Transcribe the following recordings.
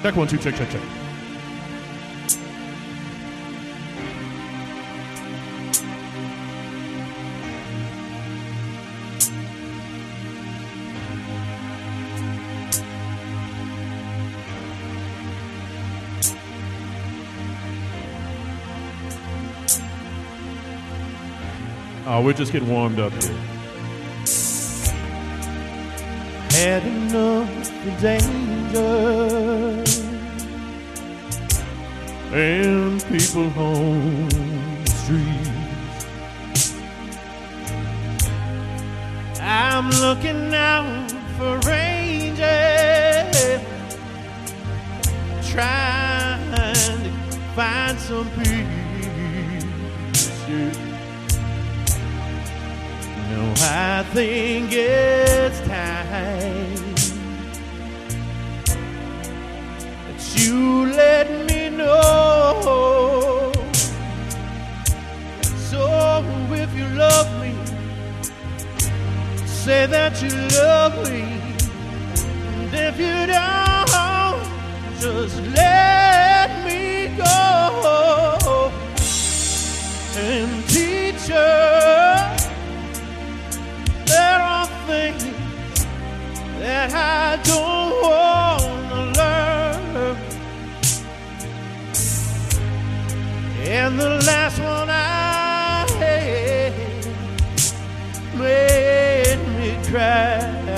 Check 1 2, check. We're just getting warmed up here. Had enough of danger And people on the streets. I'm looking out for ranges, trying to find some peace. No, I think it's time that you let me know. So if you love me, say that you love me. And if you don't, just let me go. And teacher, there are things that I don't want to learn. And the last one I had made me cry.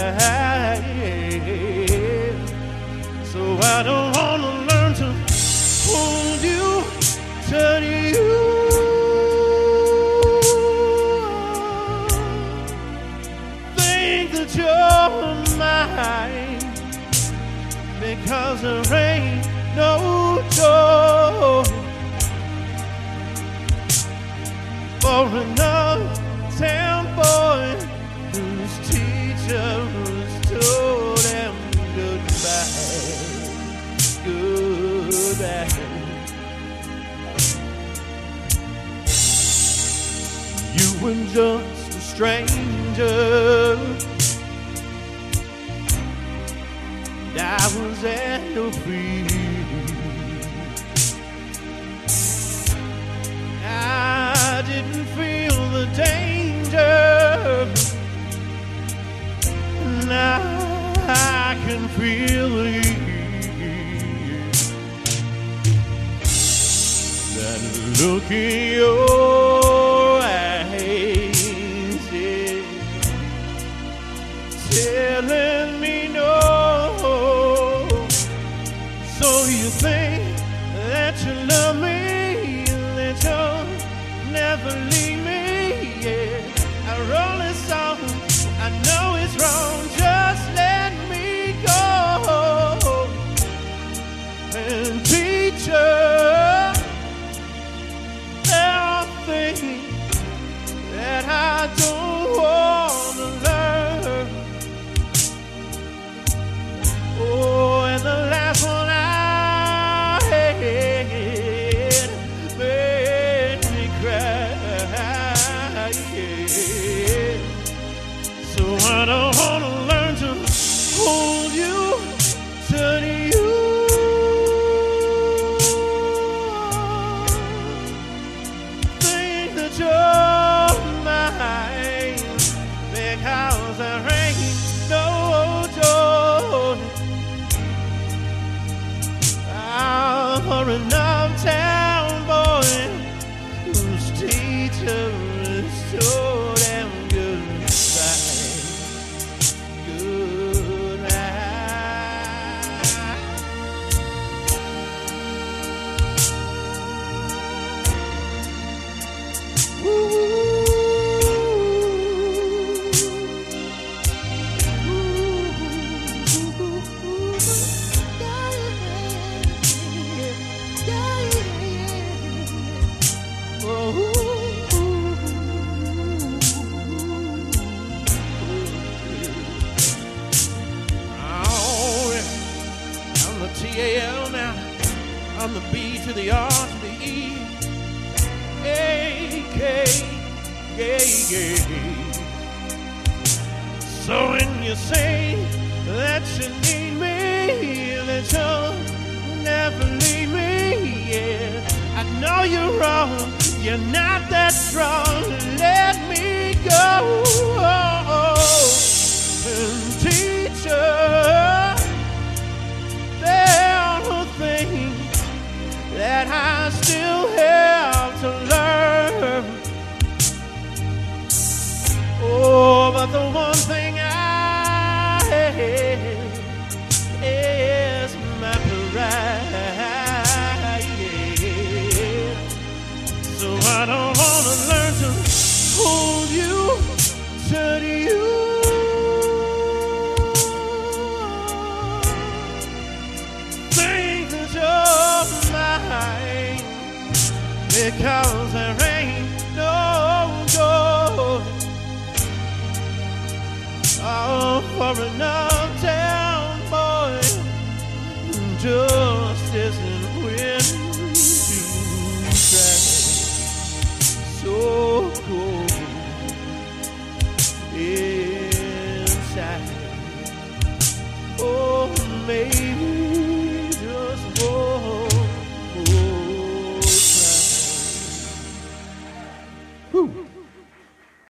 So I don't want to learn to hold you, turn you. You're mine, because there ain't no joy for another town boy whose teacher was told him goodbye. You were just a stranger, I was at your feet. I didn't feel the danger. Now I can feel the ease. That look in your eyes, yeah, telling me no. So you think that you love me, that you'll never leave me, yeah. I wrote this song, I know it's wrong, just let me go. And teacher, there are things that I don't want to learn. Oh, and the last one I had made me cry, yeah. So I don't want to learn to hold you, turn you. Think that you're mine, because there ain't no joy for an uptown boy whose teacher is so damn goodbye. T-A-L now, I'm the B to the R to the E, A-K, yeah. So when you say that you need me, that you'll never leave me. Yeah, I know you're wrong. You're not that strong. Let me go. And teacher, there are things that I still have to learn. Oh, but the one thing I have is my pride. Yeah. So I don't want to learn to hold you, to you. Things are mine because they're